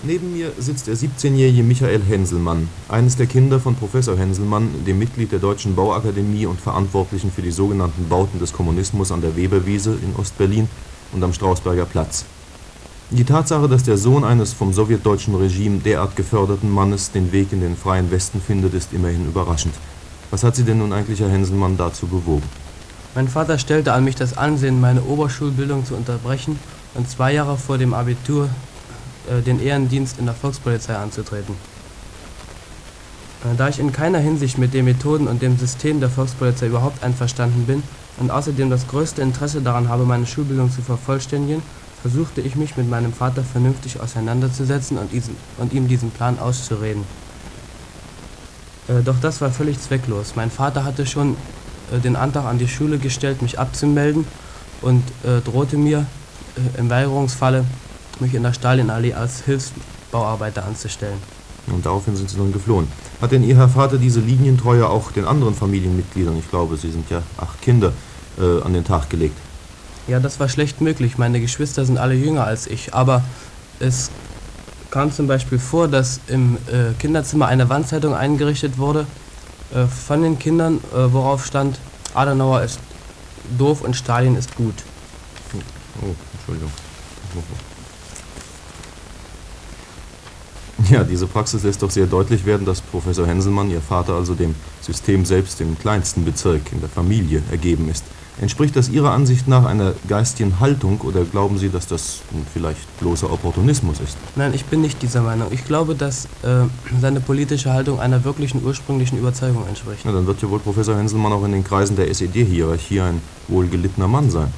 Neben mir sitzt der 17-jährige Michael Henselmann, eines der Kinder von Professor Henselmann, dem Mitglied der Deutschen Bauakademie und Verantwortlichen für die sogenannten Bauten des Kommunismus an der Weberwiese in Ostberlin und am Strausberger Platz. Die Tatsache, dass der Sohn eines vom sowjetdeutschen Regime derart geförderten Mannes den Weg in den freien Westen findet, ist immerhin überraschend. Was hat Sie denn nun eigentlich, Herr Henselmann, dazu bewogen? Mein Vater stellte an mich das Ansehen, meine Oberschulbildung zu unterbrechen und 2 Jahre vor dem Abitur den Ehrendienst in der Volkspolizei anzutreten. Da ich in keiner Hinsicht mit den Methoden und dem System der Volkspolizei überhaupt einverstanden bin und außerdem das größte Interesse daran habe, meine Schulbildung zu vervollständigen, versuchte ich mich mit meinem Vater vernünftig auseinanderzusetzen und ihm diesen Plan auszureden. Doch das war völlig zwecklos. Mein Vater hatte schon den Antrag an die Schule gestellt, mich abzumelden und drohte mir im Weigerungsfalle, mich in der Stalinallee als Hilfsbauarbeiter anzustellen. Und daraufhin sind Sie dann geflohen. Hat denn Ihr Herr Vater diese Linientreue auch den anderen Familienmitgliedern, ich glaube, Sie sind ja 8 Kinder, an den Tag gelegt? Ja, das war schlecht möglich. Meine Geschwister sind alle jünger als ich, aber es kam zum Beispiel vor, dass im Kinderzimmer eine Wandzeitung eingerichtet wurde von den Kindern, worauf stand: Adenauer ist doof und Stalin ist gut. Oh, Entschuldigung. Ja, diese Praxis lässt doch sehr deutlich werden, dass Professor Henselmann, Ihr Vater, also dem System selbst im kleinsten Bezirk, in der Familie, ergeben ist. Entspricht das Ihrer Ansicht nach einer geistigen Haltung oder glauben Sie, dass das vielleicht bloßer Opportunismus ist? Nein, ich bin nicht dieser Meinung. Ich glaube, dass seine politische Haltung einer wirklichen ursprünglichen Überzeugung entspricht. Na, dann wird ja wohl Professor Henselmann auch in den Kreisen der SED-Hierarchie ein wohlgelittener Mann sein.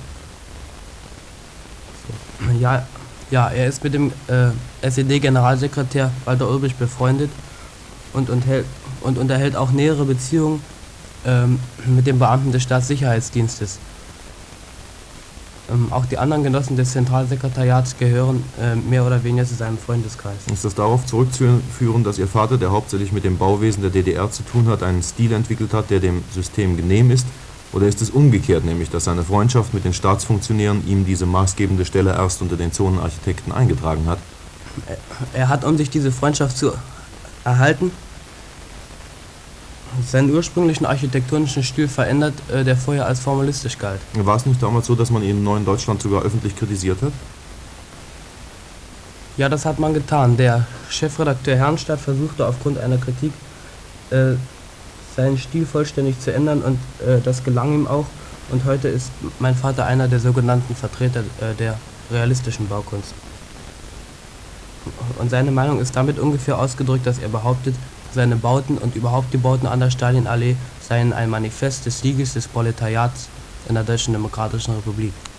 Ja, er ist mit dem SED-Generalsekretär Walter Ulbricht befreundet und unterhält auch nähere Beziehungen mit den Beamten des Staatssicherheitsdienstes. Auch die anderen Genossen des Zentralsekretariats gehören mehr oder weniger zu seinem Freundeskreis. Ist das darauf zurückzuführen, dass Ihr Vater, der hauptsächlich mit dem Bauwesen der DDR zu tun hat, einen Stil entwickelt hat, der dem System genehm ist? Oder ist es umgekehrt, nämlich dass seine Freundschaft mit den Staatsfunktionären ihm diese maßgebende Stelle erst unter den Zonenarchitekten eingetragen hat? Er hat, um sich diese Freundschaft zu erhalten, seinen ursprünglichen architektonischen Stil verändert, der vorher als formalistisch galt. War es nicht damals so, dass man ihn im neuen Deutschland sogar öffentlich kritisiert hat? Ja, das hat man getan. Der Chefredakteur Herrnstadt versuchte aufgrund einer Kritik seinen Stil vollständig zu ändern und das gelang ihm auch. Und heute ist mein Vater einer der sogenannten Vertreter der realistischen Baukunst. Und seine Meinung ist damit ungefähr ausgedrückt, dass er behauptet, seine Bauten und überhaupt die Bauten an der Stalinallee seien ein Manifest des Sieges des Proletariats in der Deutschen Demokratischen Republik.